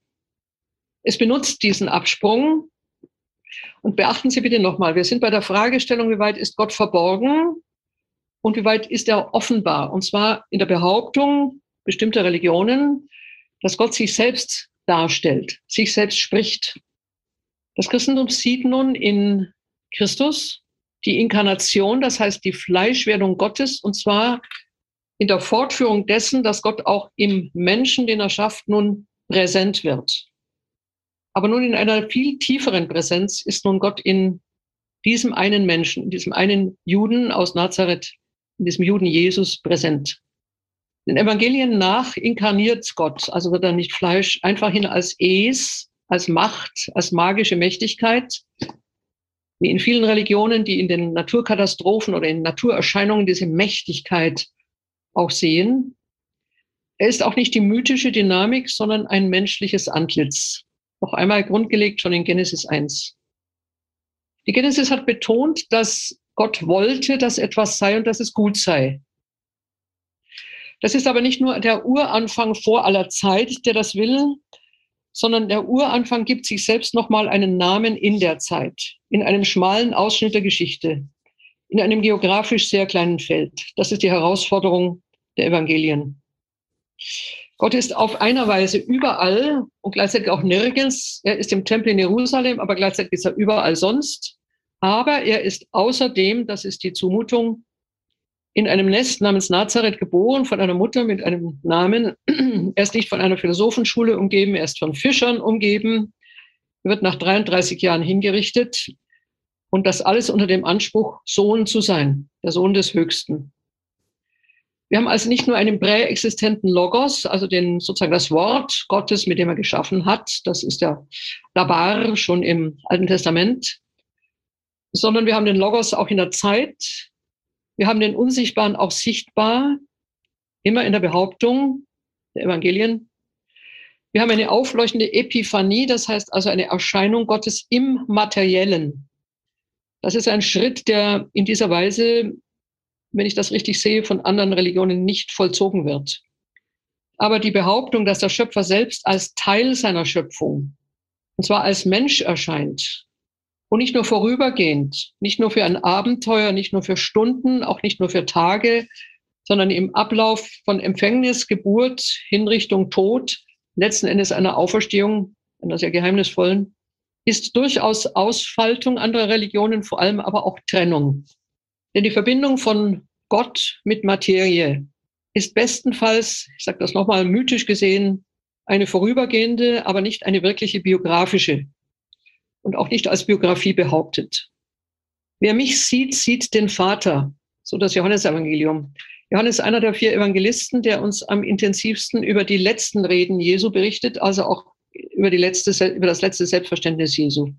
Es benutzt diesen Absprung. Und beachten Sie bitte nochmal, wir sind bei der Fragestellung, wie weit ist Gott verborgen und wie weit ist er offenbar? Und zwar in der Behauptung bestimmter Religionen, dass Gott sich selbst darstellt, sich selbst spricht. Das Christentum sieht nun in Christus die Inkarnation, das heißt die Fleischwerdung Gottes, und zwar in der Fortführung dessen, dass Gott auch im Menschen, den er schafft, nun präsent wird. Aber nun in einer viel tieferen Präsenz ist nun Gott in diesem einen Menschen, in diesem einen Juden aus Nazareth, in diesem Juden Jesus präsent. Den Evangelien nach inkarniert Gott, also wird er nicht Fleisch, einfach hin als Es, als Macht, als magische Mächtigkeit, wie in vielen Religionen, die in den Naturkatastrophen oder in Naturerscheinungen diese Mächtigkeit auch sehen. Er ist auch nicht die mythische Dynamik, sondern ein menschliches Antlitz. Noch einmal grundgelegt schon in Genesis 1. Die Genesis hat betont, dass Gott wollte, dass etwas sei und dass es gut sei. Das ist aber nicht nur der Uranfang vor aller Zeit, der das will, sondern der Uranfang gibt sich selbst nochmal einen Namen in der Zeit, in einem schmalen Ausschnitt der Geschichte, in einem geografisch sehr kleinen Feld. Das ist die Herausforderung der Evangelien. Gott ist auf einer Weise überall und gleichzeitig auch nirgends. Er ist im Tempel in Jerusalem, aber gleichzeitig ist er überall sonst. Aber er ist außerdem, das ist die Zumutung, in einem Nest namens Nazareth geboren, von einer Mutter mit einem Namen. Er ist nicht von einer Philosophenschule umgeben, er ist von Fischern umgeben. Er wird nach 33 Jahren hingerichtet. Und das alles unter dem Anspruch, Sohn zu sein, der Sohn des Höchsten. Wir haben also nicht nur einen präexistenten Logos, also sozusagen das Wort Gottes, mit dem er geschaffen hat. Das ist der Dabar schon im Alten Testament. Sondern wir haben den Logos auch in der Zeit. Wir haben den Unsichtbaren auch sichtbar, immer in der Behauptung der Evangelien. Wir haben eine aufleuchtende Epiphanie, das heißt also eine Erscheinung Gottes im Materiellen. Das ist ein Schritt, der in dieser Weise, wenn ich das richtig sehe, von anderen Religionen nicht vollzogen wird. Aber die Behauptung, dass der Schöpfer selbst als Teil seiner Schöpfung, und zwar als Mensch erscheint, und nicht nur vorübergehend, nicht nur für ein Abenteuer, nicht nur für Stunden, auch nicht nur für Tage, sondern im Ablauf von Empfängnis, Geburt, Hinrichtung, Tod, letzten Endes einer Auferstehung, einer sehr geheimnisvollen, ist durchaus Ausfaltung anderer Religionen, vor allem aber auch Trennung. Denn die Verbindung von Gott mit Materie ist bestenfalls, ich sage das nochmal mythisch gesehen, eine vorübergehende, aber nicht eine wirkliche biografische und auch nicht als Biografie behauptet. Wer mich sieht, sieht den Vater, so das Johannesevangelium. Johannes ist einer der 4 Evangelisten, der uns am intensivsten über die letzten Reden Jesu berichtet, also auch über das letzte Selbstverständnis Jesu.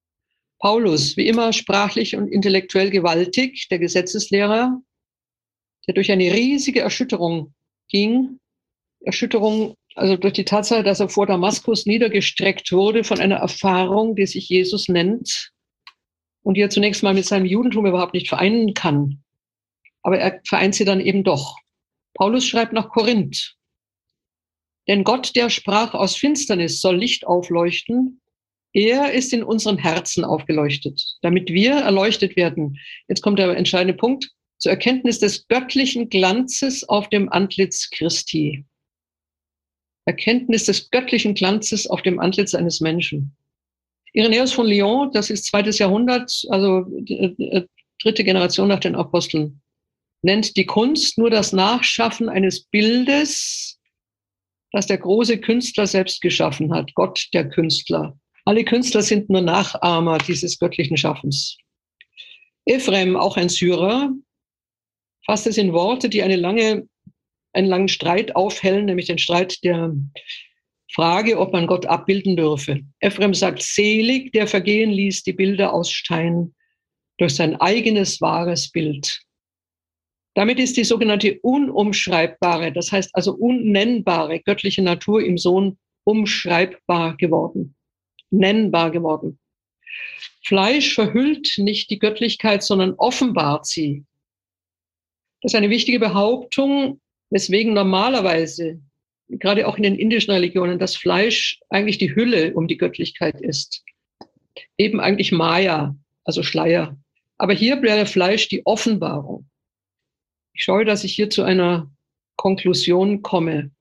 Paulus, wie immer sprachlich und intellektuell gewaltig, der Gesetzeslehrer, der durch eine riesige Erschütterung ging. Erschütterung, also durch die Tatsache, dass er vor Damaskus niedergestreckt wurde von einer Erfahrung, die sich Jesus nennt und die er zunächst mal mit seinem Judentum überhaupt nicht vereinen kann. Aber er vereint sie dann eben doch. Paulus schreibt nach Korinth: Denn Gott, der sprach, aus Finsternis soll Licht aufleuchten, Er ist in unseren Herzen aufgeleuchtet, damit wir erleuchtet werden. Jetzt kommt der entscheidende Punkt, zur Erkenntnis des göttlichen Glanzes auf dem Antlitz Christi. Erkenntnis des göttlichen Glanzes auf dem Antlitz eines Menschen. Irenäus von Lyon, das ist 2. Jahrhundert, also 3. Generation nach den Aposteln, nennt die Kunst nur das Nachschaffen eines Bildes, das der große Künstler selbst geschaffen hat, Gott der Künstler. Alle Künstler sind nur Nachahmer dieses göttlichen Schaffens. Ephrem, auch ein Syrer, fasst es in Worte, die einen langen Streit aufhellen, nämlich den Streit der Frage, ob man Gott abbilden dürfe. Ephrem sagt, selig, der vergehen ließ die Bilder aus Stein durch sein eigenes wahres Bild. Damit ist die sogenannte unumschreibbare, das heißt also unnennbare göttliche Natur im Sohn umschreibbar geworden, nennbar geworden. Fleisch verhüllt nicht die Göttlichkeit, sondern offenbart sie. Das ist eine wichtige Behauptung, weswegen normalerweise, gerade auch in den indischen Religionen, das Fleisch eigentlich die Hülle um die Göttlichkeit ist. Eben eigentlich Maya, also Schleier. Aber hier wäre Fleisch die Offenbarung. Ich schaue, dass ich hier zu einer Konklusion komme.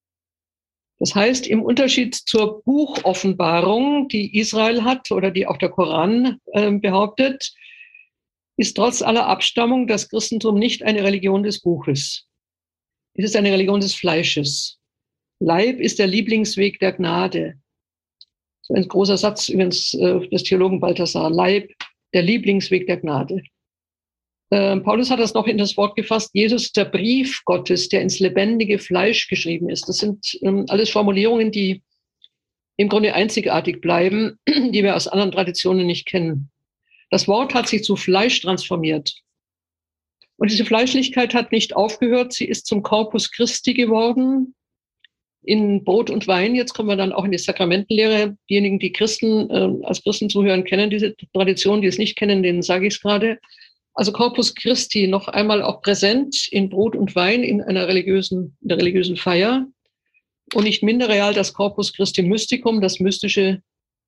Das heißt, im Unterschied zur Buchoffenbarung, die Israel hat oder die auch der Koran behauptet, ist trotz aller Abstammung das Christentum nicht eine Religion des Buches. Es ist eine Religion des Fleisches. Leib ist der Lieblingsweg der Gnade. So ein großer Satz übrigens des Theologen Balthasar. Leib, der Lieblingsweg der Gnade. Paulus hat das noch in das Wort gefasst, Jesus, der Brief Gottes, der ins lebendige Fleisch geschrieben ist. Das sind alles Formulierungen, die im Grunde einzigartig bleiben, die wir aus anderen Traditionen nicht kennen. Das Wort hat sich zu Fleisch transformiert. Und diese Fleischlichkeit hat nicht aufgehört. Sie ist zum Corpus Christi geworden in Brot und Wein. Jetzt kommen wir dann auch in die Sakramentenlehre. Diejenigen, die als Christen zuhören, kennen diese Tradition. Die es nicht kennen, denen sage ich es gerade. Also Corpus Christi noch einmal auch präsent in Brot und Wein in der religiösen Feier. Und nicht minder real das Corpus Christi Mysticum, der mystische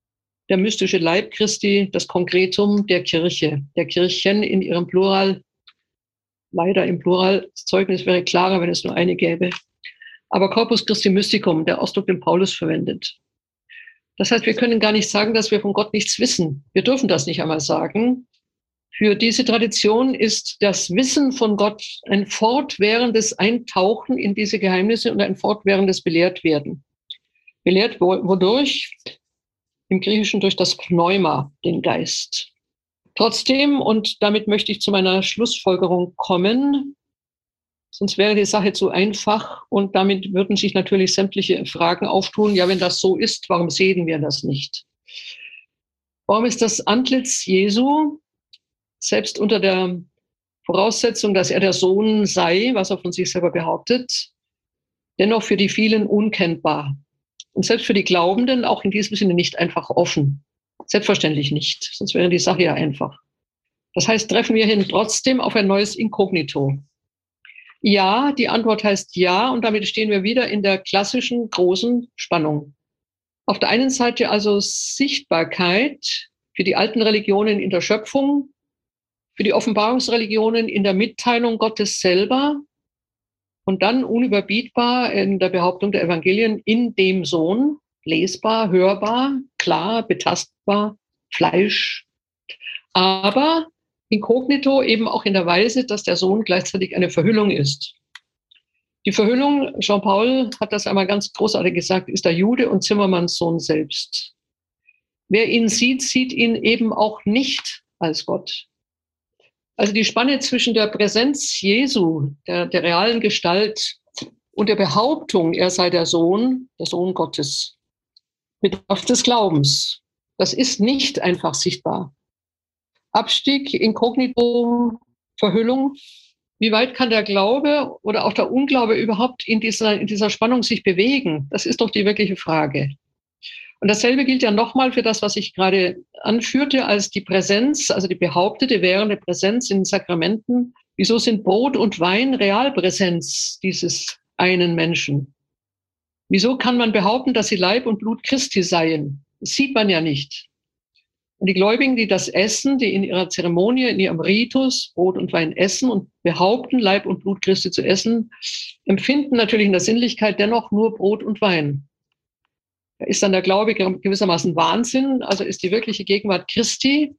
Leib Christi, das Konkretum der Kirche, der Kirchen in ihrem Plural. Leider im Plural. Das Zeugnis wäre klarer, wenn es nur eine gäbe. Aber Corpus Christi Mysticum, der Ausdruck, den Paulus verwendet. Das heißt, wir können gar nicht sagen, dass wir von Gott nichts wissen. Wir dürfen das nicht einmal sagen. Für diese Tradition ist das Wissen von Gott ein fortwährendes Eintauchen in diese Geheimnisse und ein fortwährendes Belehrtwerden. Belehrt wodurch? Im Griechischen durch das Pneuma, den Geist. Trotzdem, und damit möchte ich zu meiner Schlussfolgerung kommen, sonst wäre die Sache zu einfach und damit würden sich natürlich sämtliche Fragen auftun. Ja, wenn das so ist, warum sehen wir das nicht? Warum ist das Antlitz Jesu, selbst unter der Voraussetzung, dass er der Sohn sei, was er von sich selber behauptet, dennoch für die vielen unkennbar? Und selbst für die Glaubenden auch in diesem Sinne nicht einfach offen. Selbstverständlich nicht, sonst wäre die Sache ja einfach. Das heißt, treffen wir hin trotzdem auf ein neues Inkognito? Ja, die Antwort heißt ja, und damit stehen wir wieder in der klassischen großen Spannung. Auf der einen Seite also Sichtbarkeit für die alten Religionen in der Schöpfung, für die Offenbarungsreligionen in der Mitteilung Gottes selber und dann unüberbietbar in der Behauptung der Evangelien in dem Sohn, lesbar, hörbar, klar, betastbar, Fleisch, aber inkognito eben auch in der Weise, dass der Sohn gleichzeitig eine Verhüllung ist. Die Verhüllung, Jean-Paul hat das einmal ganz großartig gesagt, ist der Jude und Zimmermanns Sohn selbst. Wer ihn sieht, sieht ihn eben auch nicht als Gott. Also die Spanne zwischen der Präsenz Jesu, der realen Gestalt, und der Behauptung, er sei der Sohn Gottes, bedarf des Glaubens. Das ist nicht einfach sichtbar. Abstieg, Inkognito, Verhüllung. Wie weit kann der Glaube oder auch der Unglaube überhaupt in dieser Spannung sich bewegen? Das ist doch die wirkliche Frage. Und dasselbe gilt ja nochmal für das, was ich gerade anführte, als die Präsenz, also die behauptete währende Präsenz in den Sakramenten. Wieso sind Brot und Wein Realpräsenz dieses einen Menschen? Wieso kann man behaupten, dass sie Leib und Blut Christi seien? Das sieht man ja nicht. Und die Gläubigen, die das essen, die in ihrer Zeremonie, in ihrem Ritus Brot und Wein essen und behaupten, Leib und Blut Christi zu essen, empfinden natürlich in der Sinnlichkeit dennoch nur Brot und Wein. Da ist dann der Glaube gewissermaßen Wahnsinn, also ist die wirkliche Gegenwart Christi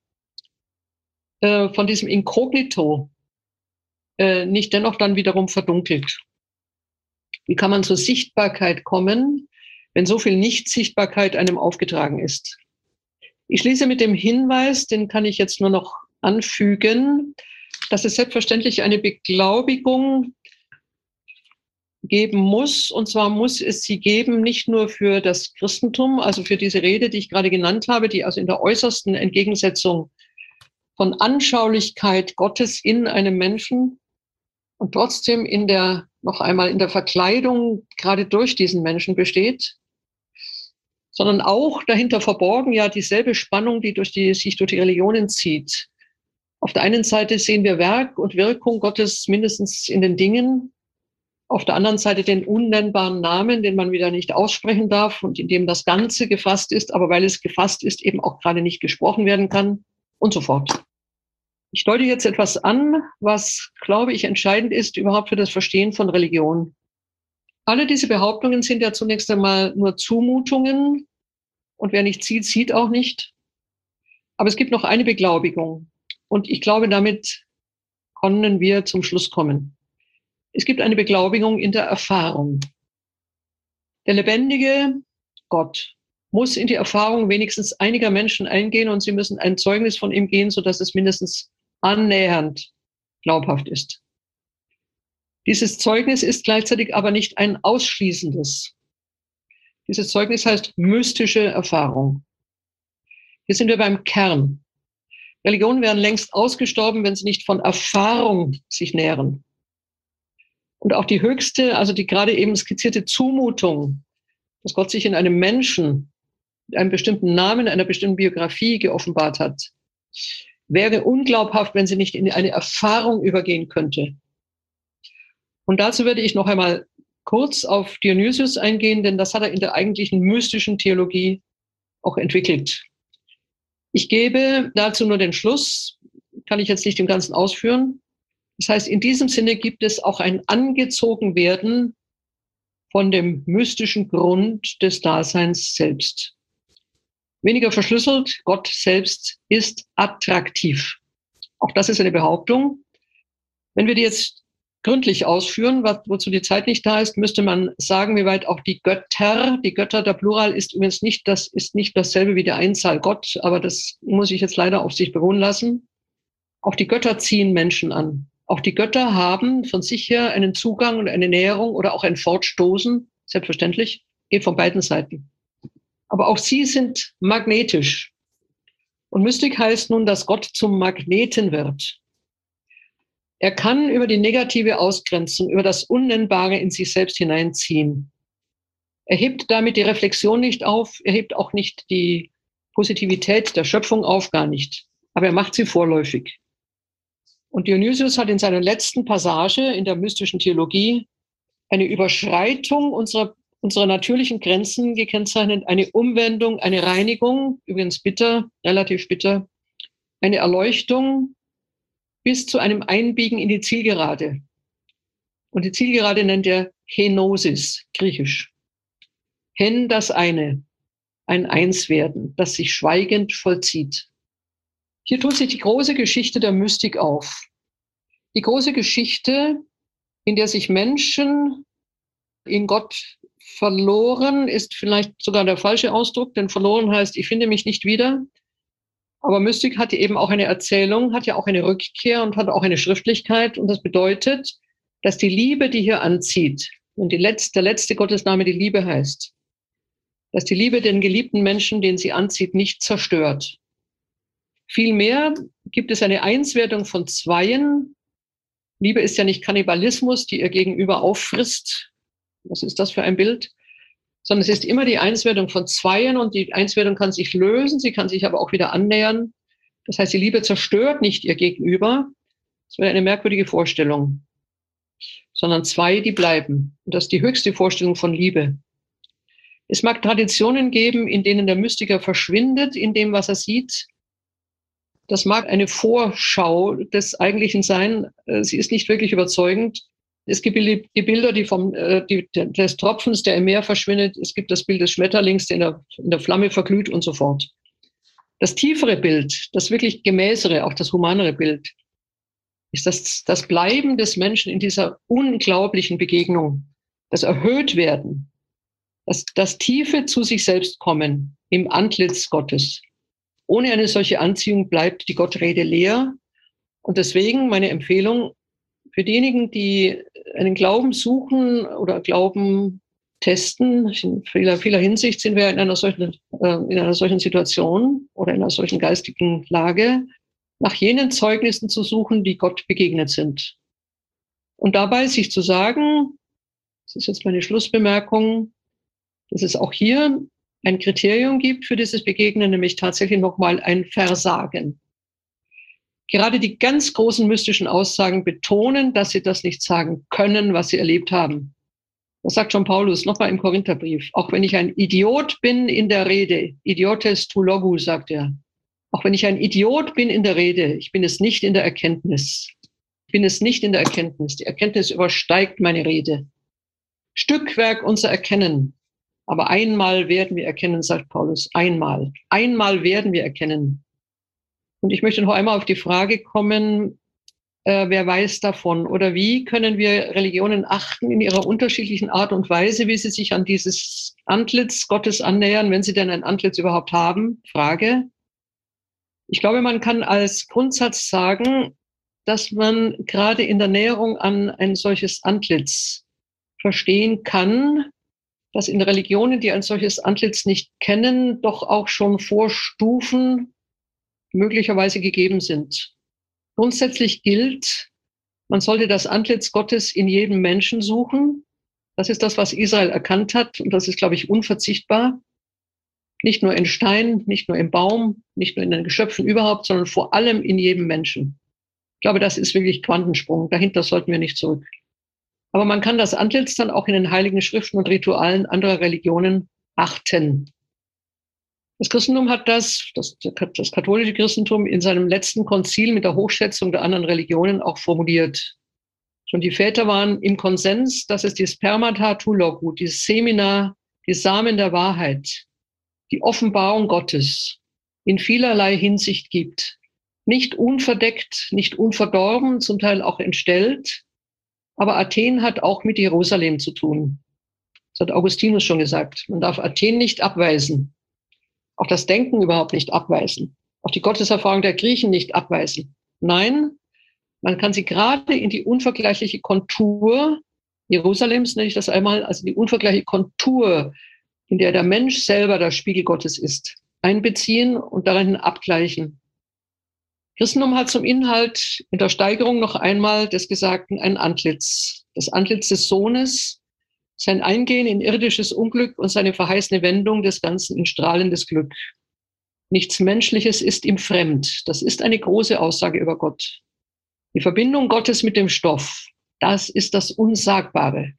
von diesem Inkognito nicht dennoch dann wiederum verdunkelt. Wie kann man zur Sichtbarkeit kommen, wenn so viel Nichtsichtbarkeit einem aufgetragen ist? Ich schließe mit dem Hinweis, den kann ich jetzt nur noch anfügen, dass es selbstverständlich eine Beglaubigung geben muss. Und zwar muss es sie geben, nicht nur für das Christentum, also für diese Rede, die ich gerade genannt habe, die also in der äußersten Entgegensetzung von Anschaulichkeit Gottes in einem Menschen und trotzdem noch einmal in der Verkleidung gerade durch diesen Menschen besteht, sondern auch dahinter verborgen ja dieselbe Spannung, die sich durch die Religionen zieht. Auf der einen Seite sehen wir Werk und Wirkung Gottes mindestens in den Dingen, auf der anderen Seite den unnennbaren Namen, den man wieder nicht aussprechen darf und in dem das Ganze gefasst ist, aber weil es gefasst ist, eben auch gerade nicht gesprochen werden kann und so fort. Ich deute jetzt etwas an, was, glaube ich, entscheidend ist überhaupt für das Verstehen von Religion. Alle diese Behauptungen sind ja zunächst einmal nur Zumutungen und wer nicht sieht, sieht auch nicht. Aber es gibt noch eine Beglaubigung und ich glaube, damit können wir zum Schluss kommen. Es gibt eine Beglaubigung in der Erfahrung. Der lebendige Gott muss in die Erfahrung wenigstens einiger Menschen eingehen und sie müssen ein Zeugnis von ihm gehen, sodass es mindestens annähernd glaubhaft ist. Dieses Zeugnis ist gleichzeitig aber nicht ein ausschließendes. Dieses Zeugnis heißt mystische Erfahrung. Hier sind wir beim Kern. Religionen wären längst ausgestorben, wenn sie nicht von Erfahrung sich nähren. Und auch die höchste, also die gerade eben skizzierte Zumutung, dass Gott sich in einem Menschen mit einem bestimmten Namen, einer bestimmten Biografie geoffenbart hat, wäre unglaubhaft, wenn sie nicht in eine Erfahrung übergehen könnte. Und dazu würde ich noch einmal kurz auf Dionysius eingehen, denn das hat er in der eigentlichen mystischen Theologie auch entwickelt. Ich gebe dazu nur den Schluss, kann ich jetzt nicht im Ganzen ausführen. Das heißt, in diesem Sinne gibt es auch ein Angezogenwerden von dem mystischen Grund des Daseins selbst. Weniger verschlüsselt, Gott selbst ist attraktiv. Auch das ist eine Behauptung. Wenn wir die jetzt gründlich ausführen, wozu die Zeit nicht da ist, müsste man sagen, wie weit auch die Götter, der Plural ist übrigens nicht dasselbe wie der Einzahl Gott, aber das muss ich jetzt leider auf sich beruhen lassen. Auch die Götter ziehen Menschen an. Auch die Götter haben von sich her einen Zugang und eine Näherung oder auch ein Fortstoßen, selbstverständlich, geht von beiden Seiten. Aber auch sie sind magnetisch. Und Mystik heißt nun, dass Gott zum Magneten wird. Er kann über die negative Ausgrenzung, über das Unnennbare in sich selbst hineinziehen. Er hebt damit die Reflexion nicht auf, er hebt auch nicht die Positivität der Schöpfung auf, gar nicht. Aber er macht sie vorläufig. Und Dionysius hat in seiner letzten Passage in der mystischen Theologie eine Überschreitung unserer natürlichen Grenzen gekennzeichnet, eine Umwendung, eine Reinigung, übrigens bitter, relativ bitter, eine Erleuchtung bis zu einem Einbiegen in die Zielgerade. Und die Zielgerade nennt er Henosis, griechisch. Hen, das eine, ein Einswerden, das sich schweigend vollzieht. Hier tut sich die große Geschichte der Mystik auf. Die große Geschichte, in der sich Menschen in Gott verloren, ist vielleicht sogar der falsche Ausdruck, denn verloren heißt, ich finde mich nicht wieder. Aber Mystik hat eben auch eine Erzählung, hat ja auch eine Rückkehr und hat auch eine Schriftlichkeit. Und das bedeutet, dass die Liebe, die hier anzieht, und der letzte Gottesname die Liebe heißt, dass die Liebe den geliebten Menschen, den sie anzieht, nicht zerstört. Vielmehr gibt es eine Einswertung von Zweien. Liebe ist ja nicht Kannibalismus, die ihr Gegenüber auffrisst. Was ist das für ein Bild? Sondern es ist immer die Einswertung von Zweien und die Einswertung kann sich lösen, sie kann sich aber auch wieder annähern. Das heißt, die Liebe zerstört nicht ihr Gegenüber. Das wäre eine merkwürdige Vorstellung. Sondern zwei, die bleiben. Und das ist die höchste Vorstellung von Liebe. Es mag Traditionen geben, in denen der Mystiker verschwindet in dem, was er sieht. Das mag eine Vorschau des Eigentlichen sein. Sie ist nicht wirklich überzeugend. Es gibt die Bilder des Tropfens, der im Meer verschwindet. Es gibt das Bild des Schmetterlings, der in der Flamme verglüht und so fort. Das tiefere Bild, das wirklich gemäßere, auch das humanere Bild, ist das Bleiben des Menschen in dieser unglaublichen Begegnung, das Erhöhtwerden, das tiefe zu sich selbst kommen im Antlitz Gottes. Ohne eine solche Anziehung bleibt die Gottrede leer. Und deswegen meine Empfehlung für diejenigen, die einen Glauben suchen oder Glauben testen, in vieler Hinsicht sind wir in einer solchen Situation oder in einer solchen geistigen Lage, nach jenen Zeugnissen zu suchen, die Gott begegnet sind. Und dabei sich zu sagen, das ist jetzt meine Schlussbemerkung, dass es auch hier ein Kriterium gibt für dieses Begegnen, nämlich tatsächlich nochmal ein Versagen. Gerade die ganz großen mystischen Aussagen betonen, dass sie das nicht sagen können, was sie erlebt haben. Das sagt schon Paulus nochmal im Korintherbrief. Auch wenn ich ein Idiot bin in der Rede, idiotes tu logu, sagt er. Auch wenn ich ein Idiot bin in der Rede, ich bin es nicht in der Erkenntnis. Ich bin es nicht in der Erkenntnis. Die Erkenntnis übersteigt meine Rede. Stückwerk unser Erkennen. Aber einmal werden wir erkennen, sagt Paulus. Einmal. Einmal werden wir erkennen. Und ich möchte noch einmal auf die Frage kommen, wer weiß davon? Oder wie können wir Religionen achten in ihrer unterschiedlichen Art und Weise, wie sie sich an dieses Antlitz Gottes annähern, wenn sie denn ein Antlitz überhaupt haben? Frage. Ich glaube, man kann als Grundsatz sagen, dass man gerade in der Näherung an ein solches Antlitz verstehen kann, dass in Religionen, die ein solches Antlitz nicht kennen, doch auch schon Vorstufen möglicherweise gegeben sind. Grundsätzlich gilt, man sollte das Antlitz Gottes in jedem Menschen suchen. Das ist das, was Israel erkannt hat. Und das ist, glaube ich, unverzichtbar. Nicht nur in Stein, nicht nur im Baum, nicht nur in den Geschöpfen überhaupt, sondern vor allem in jedem Menschen. Ich glaube, das ist wirklich Quantensprung. Dahinter sollten wir nicht zurück. Aber man kann das Antlitz dann auch in den heiligen Schriften und Ritualen anderer Religionen achten. Das Christentum hat das katholische Christentum in seinem letzten Konzil mit der Hochschätzung der anderen Religionen auch formuliert. Schon die Väter waren im Konsens, dass es die Spermata tu logu, die Semina, die Samen der Wahrheit, die Offenbarung Gottes in vielerlei Hinsicht gibt. Nicht unverdeckt, nicht unverdorben, zum Teil auch entstellt. Aber Athen hat auch mit Jerusalem zu tun. Das hat Augustinus schon gesagt. Man darf Athen nicht abweisen. Auch das Denken überhaupt nicht abweisen. Auch die Gotteserfahrung der Griechen nicht abweisen. Nein, man kann sie gerade in die unvergleichliche Kontur Jerusalems, nenne ich das einmal, also die unvergleichliche Kontur, in der der Mensch selber der Spiegel Gottes ist, einbeziehen und darin abgleichen. Christentum hat zum Inhalt in der Steigerung noch einmal des Gesagten ein Antlitz. Das Antlitz des Sohnes, sein Eingehen in irdisches Unglück und seine verheißene Wendung des Ganzen in strahlendes Glück. Nichts Menschliches ist ihm fremd. Das ist eine große Aussage über Gott. Die Verbindung Gottes mit dem Stoff, das ist das Unsagbare.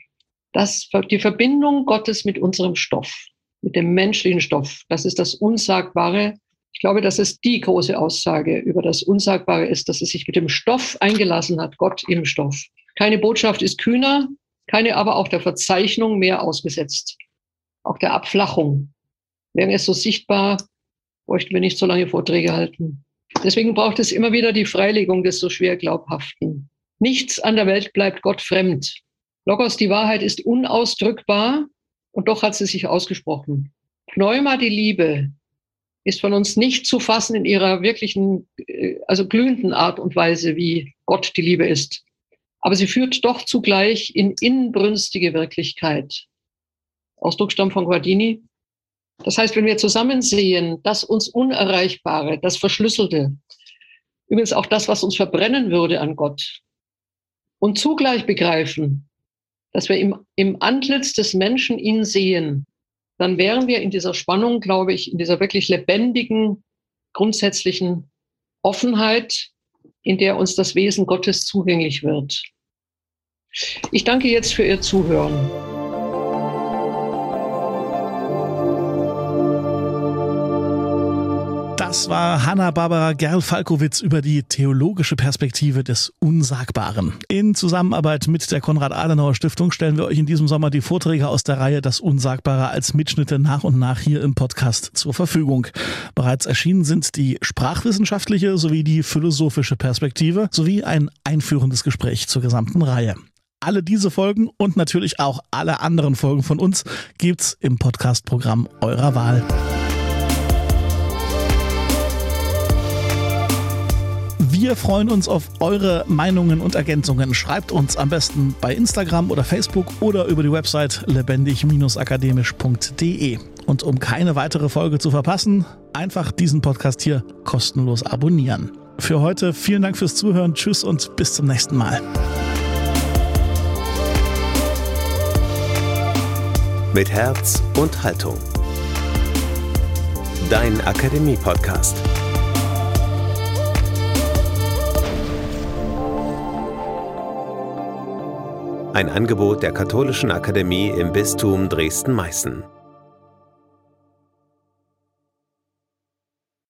Die Verbindung Gottes mit unserem Stoff, mit dem menschlichen Stoff, das ist das Unsagbare. Ich glaube, dass es die große Aussage über das Unsagbare ist, dass es sich mit dem Stoff eingelassen hat, Gott im Stoff. Keine Botschaft ist kühner, keine aber auch der Verzeichnung mehr ausgesetzt. Auch der Abflachung. Wäre es so sichtbar, bräuchten wir nicht so lange Vorträge halten. Deswegen braucht es immer wieder die Freilegung des so schwer Glaubhaften. Nichts an der Welt bleibt Gott fremd. Logos, die Wahrheit, ist unausdrückbar und doch hat sie sich ausgesprochen. Pneuma, die Liebe, ist von uns nicht zu fassen in ihrer wirklichen, also glühenden Art und Weise, wie Gott die Liebe ist. Aber sie führt doch zugleich in inbrünstige Wirklichkeit. Ausdruck stammt von Guardini. Das heißt, wenn wir zusammen sehen, das uns Unerreichbare, das Verschlüsselte, übrigens auch das, was uns verbrennen würde an Gott, und zugleich begreifen, dass wir im Antlitz des Menschen ihn sehen, dann wären wir in dieser Spannung, glaube ich, in dieser wirklich lebendigen, grundsätzlichen Offenheit, in der uns das Wesen Gottes zugänglich wird. Ich danke jetzt für Ihr Zuhören. Das war Hanna-Barbara Gerl-Falkowitz über die theologische Perspektive des Unsagbaren. In Zusammenarbeit mit der Konrad-Adenauer-Stiftung stellen wir euch in diesem Sommer die Vorträge aus der Reihe Das Unsagbare als Mitschnitte nach und nach hier im Podcast zur Verfügung. Bereits erschienen sind die sprachwissenschaftliche sowie die philosophische Perspektive sowie ein einführendes Gespräch zur gesamten Reihe. Alle diese Folgen und natürlich auch alle anderen Folgen von uns gibt's im Podcast-Programm eurer Wahl. Wir freuen uns auf eure Meinungen und Ergänzungen. Schreibt uns am besten bei Instagram oder Facebook oder über die Website lebendig-akademisch.de. Und um keine weitere Folge zu verpassen, einfach diesen Podcast hier kostenlos abonnieren. Für heute vielen Dank fürs Zuhören. Tschüss und bis zum nächsten Mal. Mit Herz und Haltung. Dein Akademie-Podcast. Ein Angebot der Katholischen Akademie im Bistum Dresden-Meißen.